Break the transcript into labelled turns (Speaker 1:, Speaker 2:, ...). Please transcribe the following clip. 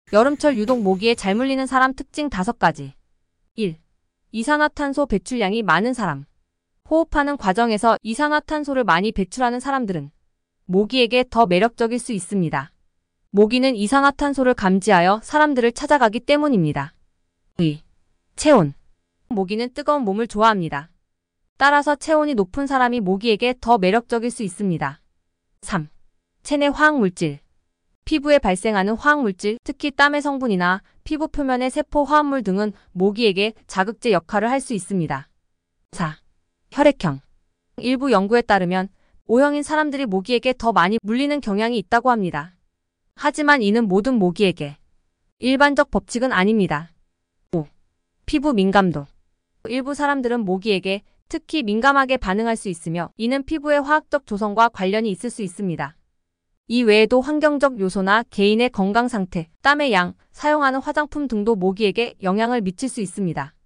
Speaker 1: 여름철 유독 모기에 잘 물리는 사람 특징 5가지. 1. 이산화탄소 배출량이 많은 사람. 호흡하는 과정에서 이산화탄소를 많이 배출하는 사람들은 모기에게 더 매력적일 수 있습니다. 모기는 이산화탄소를 감지하여 사람들을 찾아가기 때문입니다. 2. 체온. 모기는 뜨거운 몸을 좋아합니다. 따라서 체온이 높은 사람이 모기에게 더 매력적일 수 있습니다. 3. 체내 화학물질. 피부에 발생하는 화학물질, 특히 땀의 성분이나 피부 표면의 세포 화합물 등은 모기에게 자극제 역할을 할 수 있습니다. 4. 혈액형. 일부 연구에 따르면 O형인 사람들이 모기에게 더 많이 물리는 경향이 있다고 합니다. 하지만 이는 모든 모기에게 일반적 법칙은 아닙니다. 5. 피부 민감도. 일부 사람들은 모기에게 특히 민감하게 반응할 수 있으며 이는 피부의 화학적 조성과 관련이 있을 수 있습니다. 이 외에도 환경적 요소나 개인의 건강 상태, 땀의 양, 사용하는 화장품 등도 모기에게 영향을 미칠 수 있습니다.